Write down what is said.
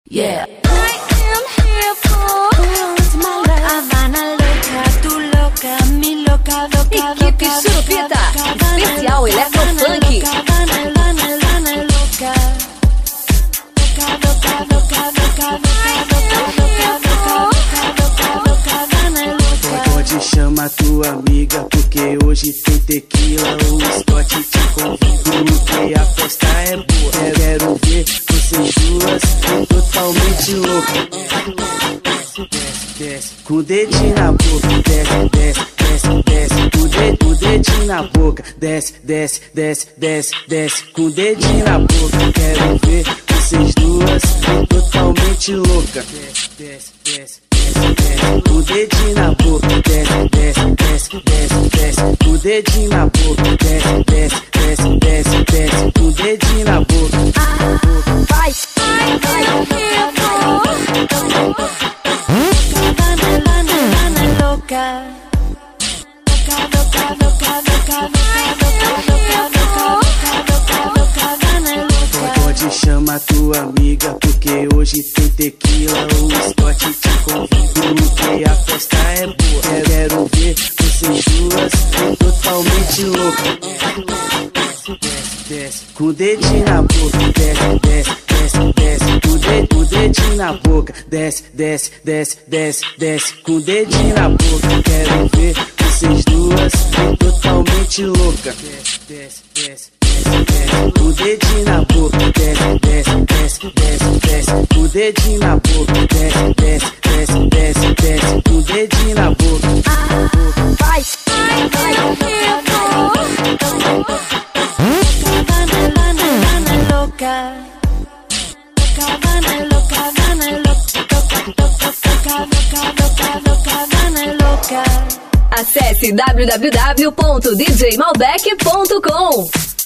Yeah. I am here for my love. Havana louca, tu louca, me louca, louca, louca. Equipe Churupita, especial Electrofunk. Pode chamar tua amiga, porque hoje tem tequila. O Scott te convido, porque a festa é boa. Quero ver vocês duas totalmente loucas. Desce, com o dedinho na boca. Desce, com o dedinho na boca. Desce, com o dedinho na boca. Quero ver vocês duas totalmente loucas. Desce, com o dedinho na boca. Desce, com o dedinho na boca. Desce, com o dedinho na boca. Vai, Pode chamar tua amiga, porque hoje tem tequila. O Scott te convido, porque a festa é boa. Quero ver vocês duas totalmente loucas. Desce, com o dedinho na boca. Desce, com o dedinho na boca. Desce, com o dedinho na boca. Quero ver vocês duas totalmente loucas. Desce, com o dedinho na boca. Desce, com o dedinho na boca. Desce, com o dedinho na boca. vai, Acesse www.djmalbec.com.